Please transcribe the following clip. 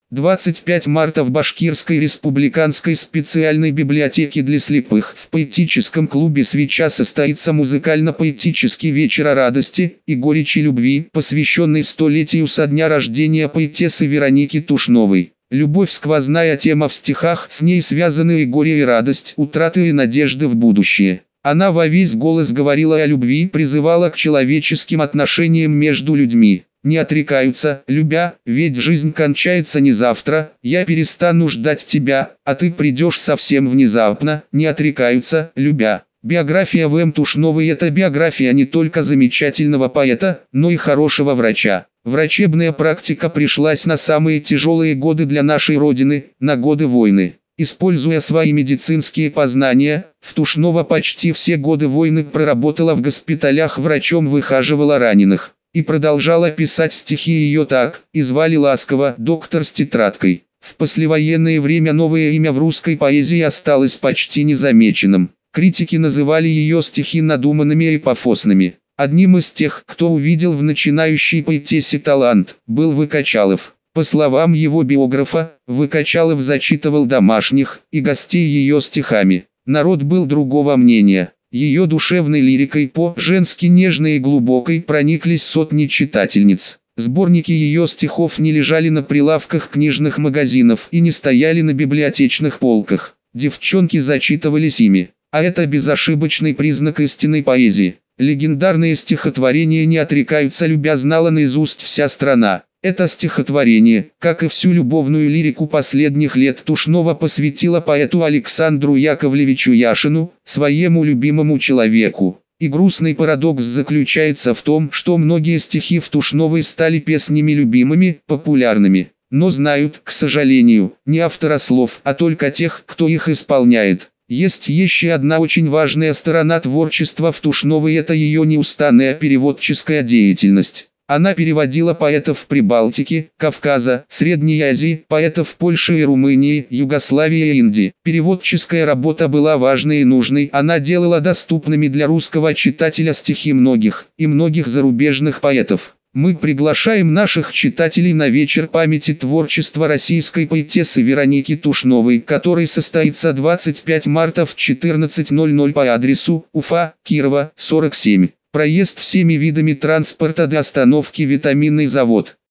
25 марта в Башкирской республиканской специальной библиотеке для слепых в поэтическом клубе «Свеча» состоится музыкально-поэтический вечер о радости и горечи любви, посвященный столетию со дня рождения поэтессы Вероники Тушновой. Любовь – сквозная тема в стихах, с ней связаны и горе, и радость, утраты и надежды в будущее. Она во весь голос говорила о любви, призывала к человеческим отношениям между людьми. Не отрекаются, любя, ведь жизнь кончается не завтра, я перестану ждать тебя, а ты придешь совсем внезапно, не отрекаются, любя. Биография В.М. Тушновой – это биография не только замечательного поэта, но и хорошего врача. Врачебная практика пришлась на самые тяжелые годы для нашей Родины, на годы войны. Используя свои медицинские познания, Тушнова почти все годы войны проработала в госпиталях, врачом выхаживала раненых. И продолжала писать стихи. Ее так и звали ласково «доктор с тетрадкой». В послевоенное время новое имя в русской поэзии осталось почти незамеченным. Критики называли ее стихи надуманными и пафосными. Одним из тех, кто увидел в начинающей поэтессе талант, был Выкачалов. По словам его биографа, Выкачалов зачитывал домашних и гостей ее стихами. Народ был другого мнения. Ее душевной лирикой по-женски нежной и глубокой прониклись сотни читательниц. Сборники ее стихов не лежали на прилавках книжных магазинов и не стояли на библиотечных полках. Девчонки зачитывались ими. А это безошибочный признак истинной поэзии. Легендарные стихотворения «Не отрекаются, любя» знала наизусть вся страна. Это стихотворение, как и всю любовную лирику последних лет, Тушнова посвятила поэту Александру Яковлевичу Яшину, своему любимому человеку. И грустный парадокс заключается в том, что многие стихи в Тушновой стали песнями любимыми, популярными, но знают, к сожалению, не автора слов, а только тех, кто их исполняет. Есть еще одна очень важная сторона творчества в Тушновой – это ее неустанная переводческая деятельность. Она переводила поэтов Прибалтики, Кавказа, Средней Азии, поэтов Польши и Румынии, Югославии и Индии. Переводческая работа была важной и нужной. Она делала доступными для русского читателя стихи многих и многих зарубежных поэтов. Мы приглашаем наших читателей на вечер памяти творчества российской поэтессы Вероники Тушновой, который состоится 25 марта в 14:00 по адресу Уфа, Кирова, 47. Проезд всеми видами транспорта до остановки «Витаминный завод».